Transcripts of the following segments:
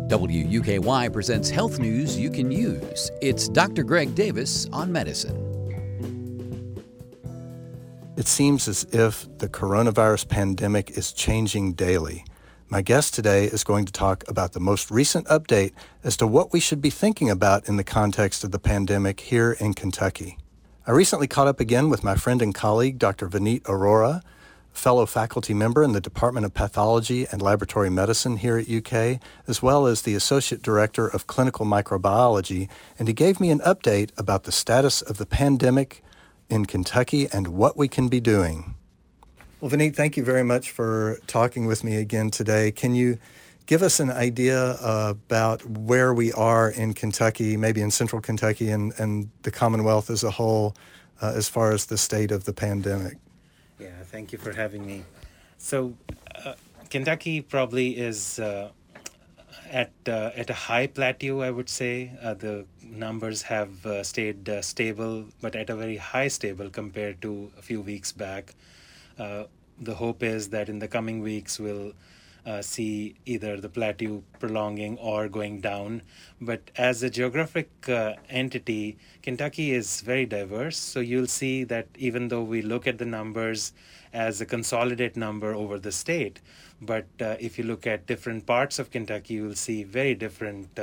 WUKY presents health news you can use. It's Dr. Greg Davis on medicine. It seems as if the coronavirus pandemic is changing daily. My guest today is going to talk about the most recent update as to what we should be thinking about in the context of the pandemic here in Kentucky. I recently caught up again with my friend and colleague, Dr. Vineet Arora, fellow faculty member in the Department of Pathology and Laboratory Medicine here at UK, as well as the Associate Director of Clinical Microbiology, and he gave me an update about the status of the pandemic in Kentucky and what we can be doing. Well, Vineet, thank you very much for talking with me again today. Can you give us an idea about where we are in Kentucky, maybe in central Kentucky and the Commonwealth as a whole, as far as the state of the pandemic? Yeah, thank you for having me. So, Kentucky probably is at a high plateau, I would say. The numbers have stayed stable, but at a very high stable compared to a few weeks back. The hope is that in the coming weeks we'll see either the plateau prolonging or going down. But as a geographic entity, Kentucky is very diverse. So you'll see that even though we look at the numbers as a consolidated number over the state, but if you look at different parts of Kentucky, you will see very different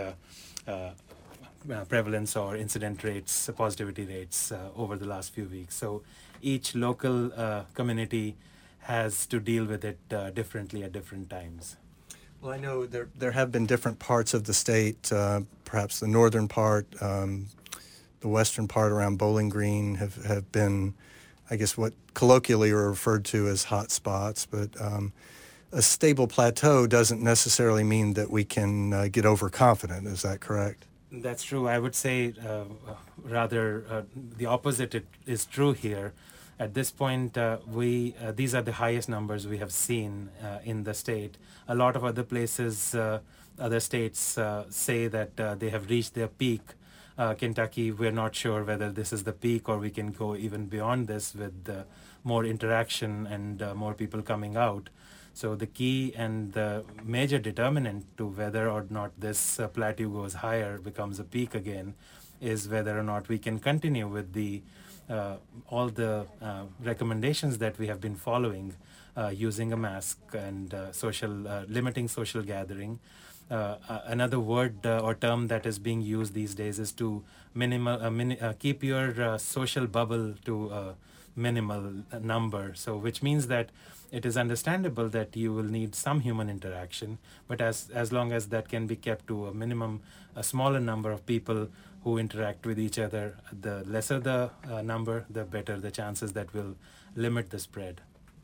prevalence or incident rates, positivity rates over the last few weeks. So each local community has to deal with it differently at different times. Well, I know there have been different parts of the state, perhaps the northern part, the western part around Bowling Green have been, I guess, what colloquially are referred to as hot spots. But a stable plateau doesn't necessarily mean that we can get overconfident. Is that correct? That's true. I would say rather the opposite is true here. At this point, these are the highest numbers we have seen in the state. A lot of other places, other states say that they have reached their peak. Kentucky, we're not sure whether this is the peak or we can go even beyond this with more interaction and more people coming out. So the key and the major determinant to whether or not this plateau goes higher, becomes a peak again, is whether or not we can continue with the all the recommendations that we have been following, using a mask and limiting social gathering. Another word or term that is being used these days is to keep your social bubble to a minimal number. So which means that it is understandable that you will need some human interaction, but as long as that can be kept to a minimum, a smaller number of people who interact with each other, the lesser the number, the better the chances that will limit the spread.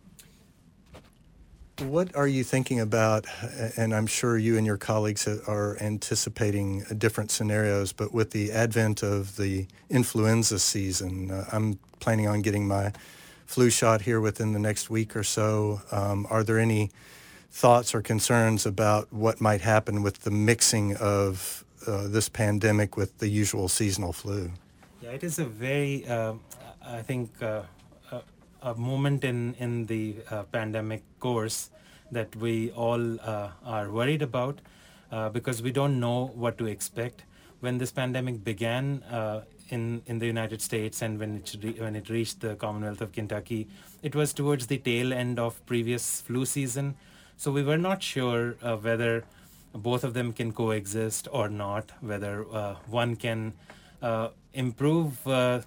What are you thinking about, and I'm sure you and your colleagues are anticipating different scenarios, but with the advent of the influenza season, I'm planning on getting my flu shot here within the next week or so. Are there any thoughts or concerns about what might happen with the mixing of this pandemic with the usual seasonal flu? Yeah, it is a very, I think, a moment in the pandemic course that we all are worried about because we don't know what to expect. When this pandemic began in the United States and when it reached the Commonwealth of Kentucky, it was towards the tail end of previous flu season. So we were not sure whether both of them can coexist or not, whether one can improve or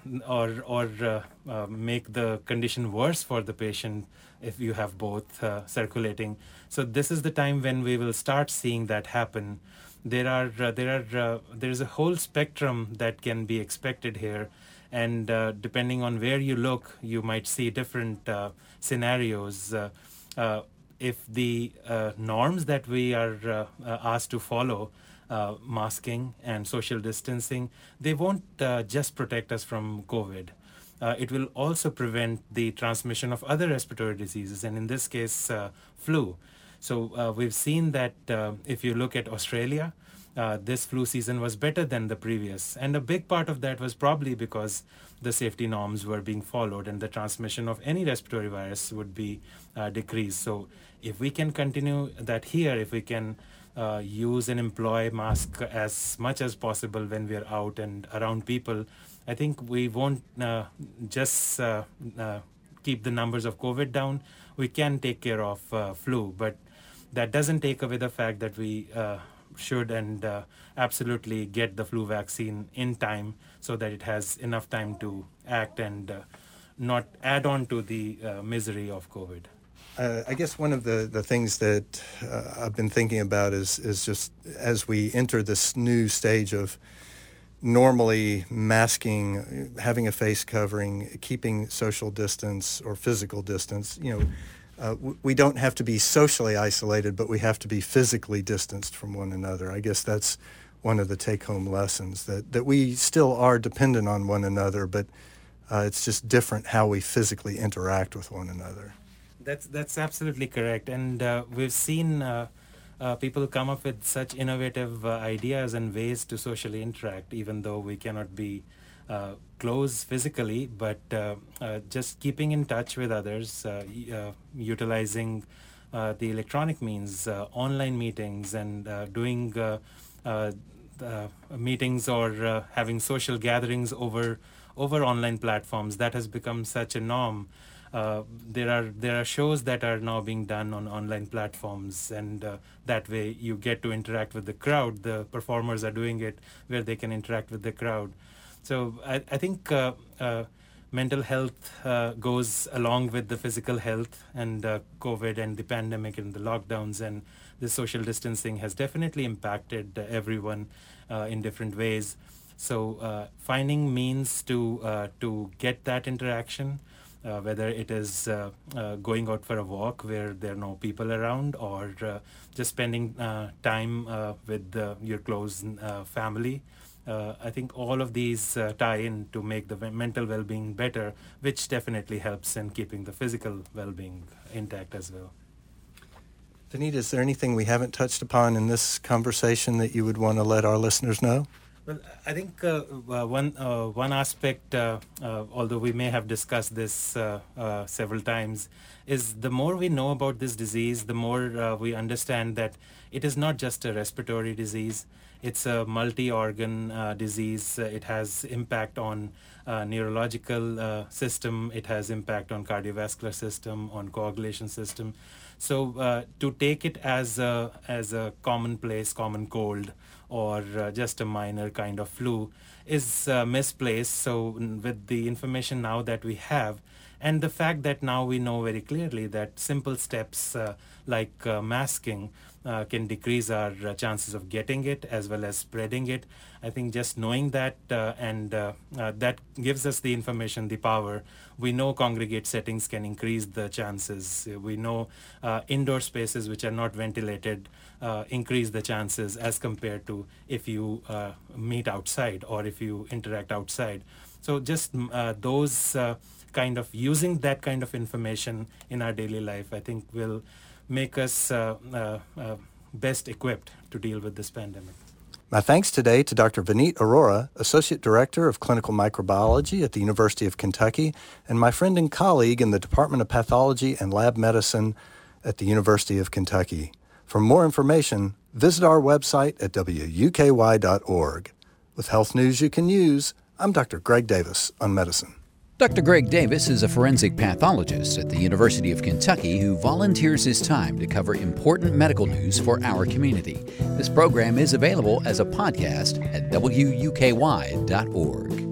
make the condition worse for the patient if you have both circulating. So this is the time when we will start seeing that happen. There is a whole spectrum that can be expected here, and depending on where you look, you might see different scenarios. If the norms that we are asked to follow, masking and social distancing, they won't just protect us from COVID. It will also prevent the transmission of other respiratory diseases, and in this case, flu. So we've seen that if you look at Australia, this flu season was better than the previous. And a big part of that was probably because the safety norms were being followed and the transmission of any respiratory virus would be decreased. So if we can continue that here, if we can use and employ mask as much as possible when we are out and around people, I think we won't just keep the numbers of COVID down. We can take care of flu, but that doesn't take away the fact that we should and absolutely get the flu vaccine in time so that it has enough time to act and not add on to the misery of COVID. I guess one of the things that I've been thinking about is just as we enter this new stage of normally masking, having a face covering, keeping social distance or physical distance, we don't have to be socially isolated, but we have to be physically distanced from one another. I guess that's one of the take-home lessons, that we still are dependent on one another, but it's just different how we physically interact with one another. That's absolutely correct. And we've seen people come up with such innovative ideas and ways to socially interact, even though we cannot be close physically, but just keeping in touch with others, utilizing the electronic means, online meetings, and doing meetings or having social gatherings over online platforms. That has become such a norm. There are shows that are now being done on online platforms, and that way you get to interact with the crowd. The performers are doing it where they can interact with the crowd. So I think mental health goes along with the physical health, and COVID and the pandemic and the lockdowns and the social distancing has definitely impacted everyone in different ways. So finding means to get that interaction, whether it is going out for a walk where there are no people around, or just spending time with your close family. I think all of these tie in to make the mental well-being better, which definitely helps in keeping the physical well-being intact as well. Vineet, is there anything we haven't touched upon in this conversation that you would want to let our listeners know? Well, I think one aspect, although we may have discussed this several times, is the more we know about this disease, the more we understand that it is not just a respiratory disease. It's a multi-organ disease. It has impact on neurological system. It has impact on cardiovascular system, on coagulation system. So to take it as a commonplace, common cold, or just a minor kind of flu is misplaced. So with the information now that we have, and the fact that now we know very clearly that simple steps like masking can decrease our chances of getting it as well as spreading it. I think just knowing that and that gives us the information, the power. We know congregate settings can increase the chances. We know indoor spaces which are not ventilated increase the chances as compared to if you meet outside or if you interact outside. So just those kind of using that kind of information in our daily life, I think will make us best equipped to deal with this pandemic. My thanks today to Dr. Vineet Arora, Associate Director of Clinical Microbiology at the University of Kentucky, and my friend and colleague in the Department of Pathology and Lab Medicine at the University of Kentucky. For more information, visit our website at wuky.org. With health news you can use, I'm Dr. Greg Davis on Medicine. Dr. Greg Davis is a forensic pathologist at the University of Kentucky who volunteers his time to cover important medical news for our community. This program is available as a podcast at wuky.org.